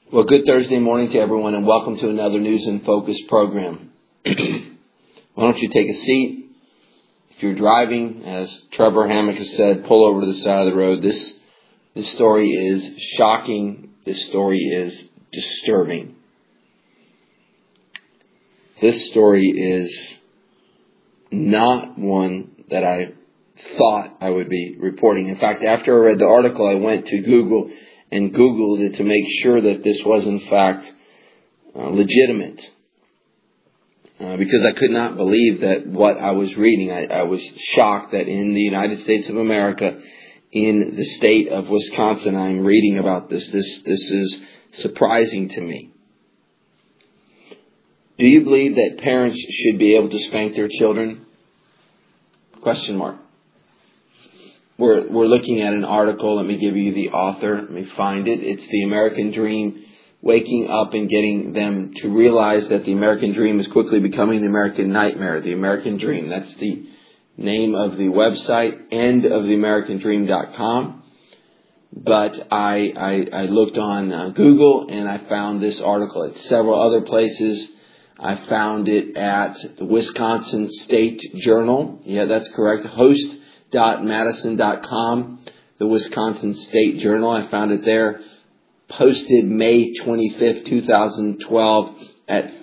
Well, good Thursday morning to everyone, and welcome to another News in Focus program. Why don't you take a seat? If you're driving, as Trevor Hammock has said, pull over to the side of the road. This story is shocking. This story is disturbing. This story is not one that I thought I would be reporting. In fact, after I read the article, I went to Google and Googled it to make sure that this was in fact legitimate. Because I could not believe that what I was reading. I was shocked that in the United States of America, in the state of Wisconsin, I'm reading about this. This is surprising to me. Do you believe that parents should be able to spank their children? Question mark. We're looking at an article. Let me give you the author. Let me find it. It's The American Dream, waking up and getting them to realize that the American Dream is quickly becoming the American Nightmare. The American Dream. That's the name of the website, endoftheamericandream.com. But I looked on Google and I found this article at several other places. I found it at the Wisconsin State Journal. Yeah, that's correct. Host.madison.com, the Wisconsin State Journal. I found it there. Posted May 25th, 2012 at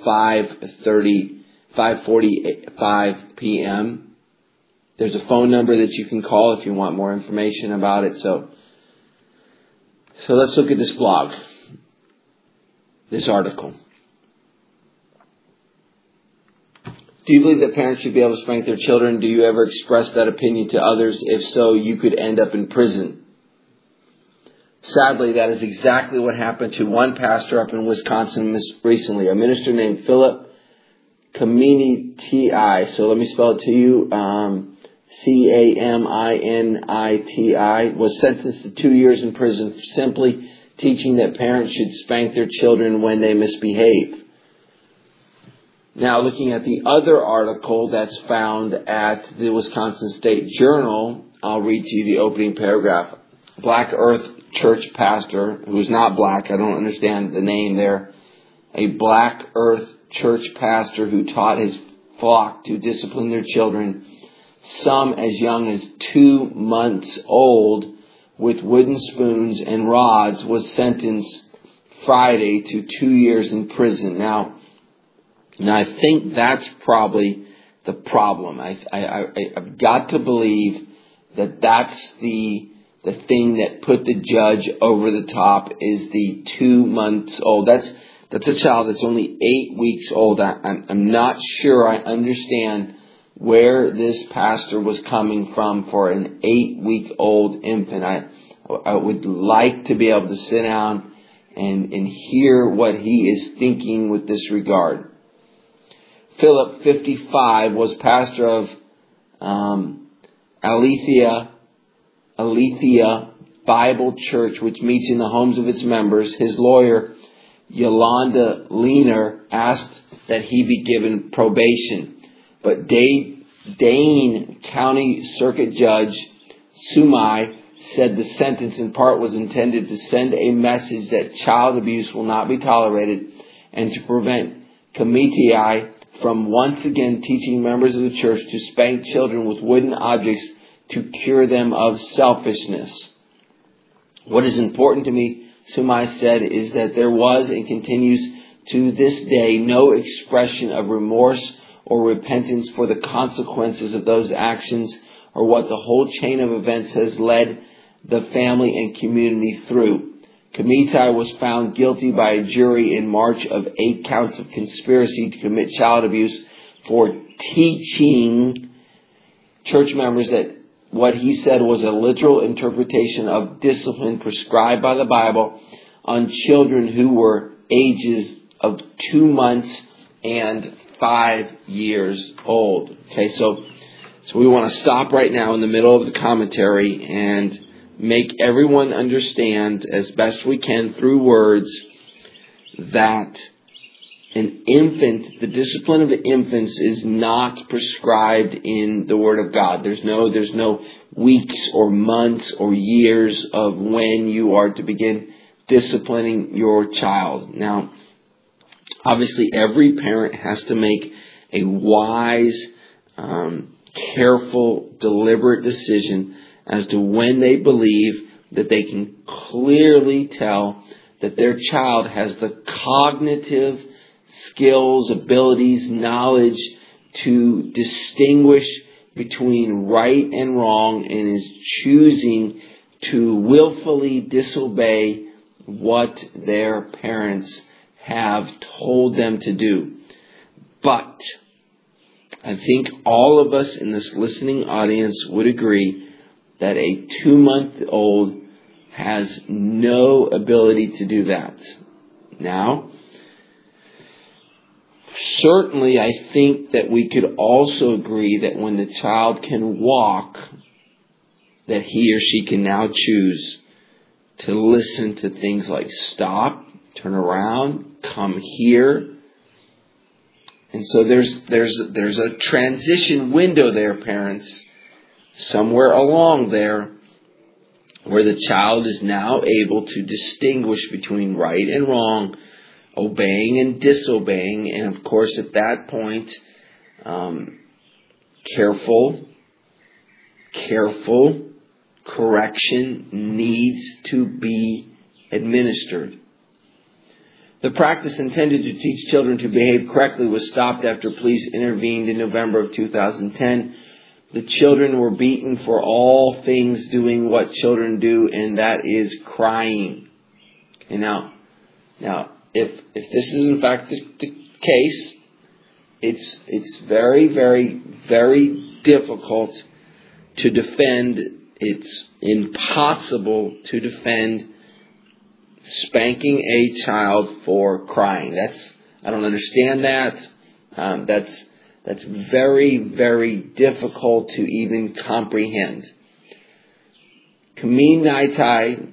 5:45 p.m. There's a phone number that you can call if you want more information about it. So let's look at this blog, this article. Do you believe that parents should be able to spank their children? Do you ever express that opinion to others? If so, you could end up in prison. Sadly, that is exactly what happened to one pastor up in Wisconsin recently. A minister named Philip Caminiti. So let me spell it to you. Caminiti was sentenced to 2 years in prison for simply teaching that parents should spank their children when they misbehave. Now, looking at the other article that's found at the Wisconsin State Journal, I'll read to you the opening paragraph. Black Earth Church pastor, who is not black, I don't understand the name there. A Black Earth Church pastor who taught his flock to discipline their children, some as young as 2 months old, with wooden spoons and rods, was sentenced Friday to 2 years in prison. Now, I think that's probably the problem. I've got to believe that that's the thing that put the judge over the top is the 2 months old. That's a child that's only 8 weeks old. I'm not sure I understand where this pastor was coming from for an 8-week-old infant. I would like to be able to sit down and hear what he is thinking with this regard. Philip, 55, was pastor of Aletheia Bible Church, which meets in the homes of its members. His lawyer, Yolanda Leaner, asked that he be given probation. But Dane County Circuit Judge Sumai said the sentence in part was intended to send a message that child abuse will not be tolerated and to prevent Caminiti from once again teaching members of the church to spank children with wooden objects to cure them of selfishness. What is important to me, Sumai said, is that there was and continues to this day no expression of remorse or repentance for the consequences of those actions or what the whole chain of events has led the family and community through. Caminiti was found guilty by a jury in March of 8 counts of conspiracy to commit child abuse for teaching church members that what he said was a literal interpretation of discipline prescribed by the Bible on children who were ages of 2 months and 5 years old. Okay, so we want to stop right now in the middle of the commentary and make everyone understand as best we can through words that an infant, the discipline of infants is not prescribed in the Word of God. There's no weeks or months or years of when you are to begin disciplining your child. Now, obviously, every parent has to make a wise, careful, deliberate decision as to when they believe that they can clearly tell that their child has the cognitive skills, abilities, knowledge to distinguish between right and wrong and is choosing to willfully disobey what their parents have told them to do. But I think all of us in this listening audience would agree that a 2-month-old has no ability to do that. Now, certainly I think that we could also agree that when the child can walk, that he or she can now choose to listen to things like stop, turn around, come here. And so there's a transition window there, parents, somewhere along there, where the child is now able to distinguish between right and wrong, obeying and disobeying. And of course, at that point, careful correction needs to be administered. The practice intended to teach children to behave correctly was stopped after police intervened in November of 2010. The children were beaten for all things doing what children do, and that is crying. Okay, now, if this is in fact the case, it's very, very, very difficult to defend. It's impossible to defend spanking a child for crying. I don't understand that. That's very, very difficult to even comprehend. Caminiti,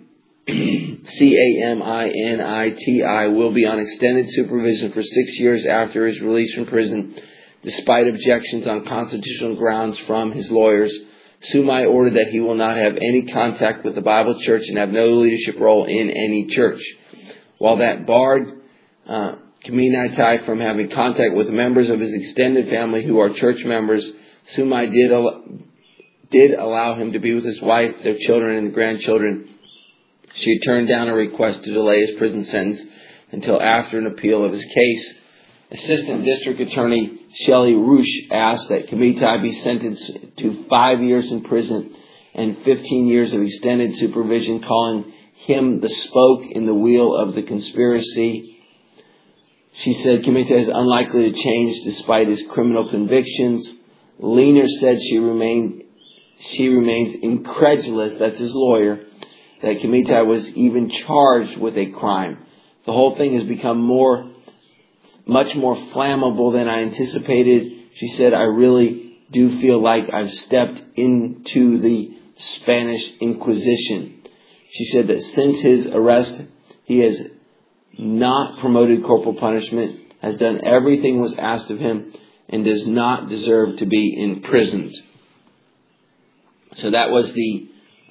Caminiti, will be on extended supervision for 6 years after his release from prison, despite objections on constitutional grounds from his lawyers. Sumai ordered that he will not have any contact with the Bible Church and have no leadership role in any church. While that barred Caminiti from having contact with members of his extended family who are church members, Sumai did allow him to be with his wife, their children, and grandchildren. She turned down a request to delay his prison sentence until after an appeal of his case. Assistant District Attorney Shelley Roosh asked that Caminiti be sentenced to 5 years in prison and 15 years of extended supervision, calling him the spoke in the wheel of the conspiracy. She said Caminiti is unlikely to change despite his criminal convictions. Leaner said she remains incredulous, that's his lawyer, that Caminiti was even charged with a crime. The whole thing has become much more flammable than I anticipated. She said, I really do feel like I've stepped into the Spanish Inquisition. She said that since his arrest, he has not promoted corporal punishment, has done everything was asked of him, and does not deserve to be imprisoned. So that was the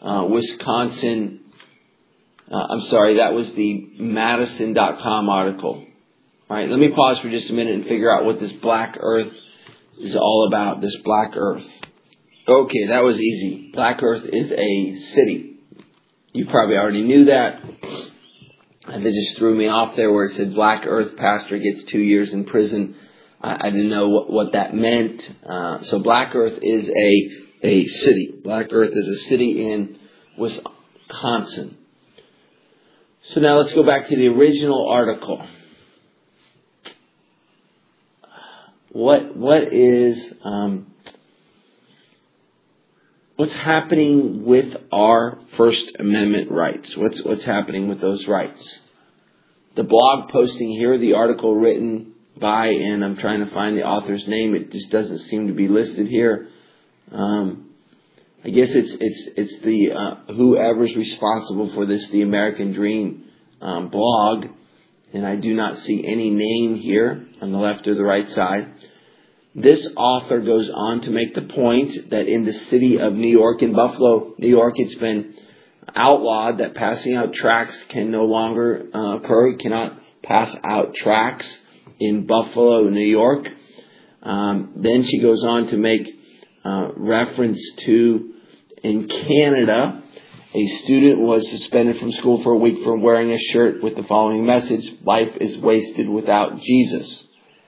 that was the Madison.com article. All right, let me pause for just a minute and figure out what this Black Earth is all about, this Black Earth. Okay, that was easy. Black Earth is a city. You probably already knew that. And they just threw me off there where it said Black Earth pastor gets 2 years in prison. I didn't know what that meant. So Black Earth is a city. Black Earth is a city in Wisconsin. So now let's go back to the original article. What's happening with our First Amendment rights? What's happening with those rights? The blog posting here, the article written by, and I'm trying to find the author's name. It just doesn't seem to be listed here. I guess it's the whoever's responsible for this, the American Dream blog, and I do not see any name here on the left or the right side. This author goes on to make the point that in the city of New York, in Buffalo, New York, it's been outlawed that passing out tracts can no longer occur. You cannot pass out tracts in Buffalo, New York. Then she goes on to make reference to, in Canada, a student was suspended from school for a week for wearing a shirt with the following message: "Life is wasted without Jesus."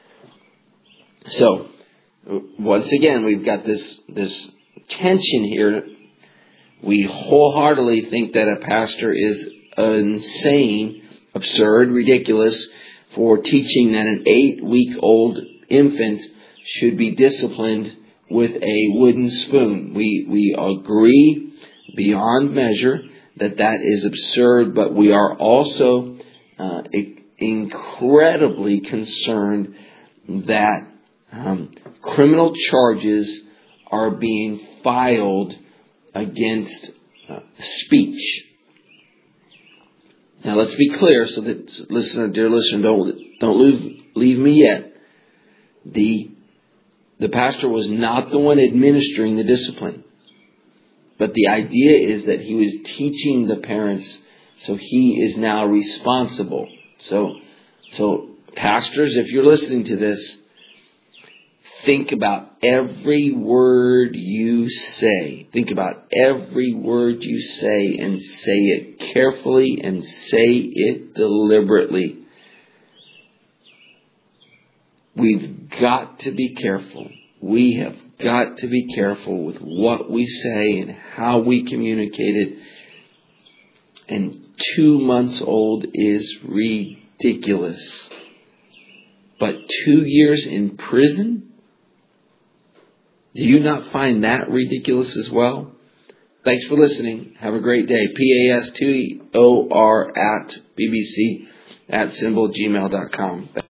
So, once again, we've got this tension here. We wholeheartedly think that a pastor is insane, absurd, ridiculous for teaching that an 8-week-old infant should be disciplined with a wooden spoon. We agree beyond measure that is absurd, but we are also incredibly concerned that criminal charges are being filed against speech. Now let's be clear, so that dear listener, don't leave me yet. The pastor was not the one administering the discipline, but the idea is that he was teaching the parents, so he is now responsible. So pastors, if you're listening to this, think about every word you say. Think about every word you say, and say it carefully and say it deliberately. We've got to be careful. We have got to be careful with what we say and how we communicate it. And 2 months old is ridiculous. But 2 years in prison? Do you not find that ridiculous as well? Thanks for listening. Have a great day. pastor@bbc@gmail.com.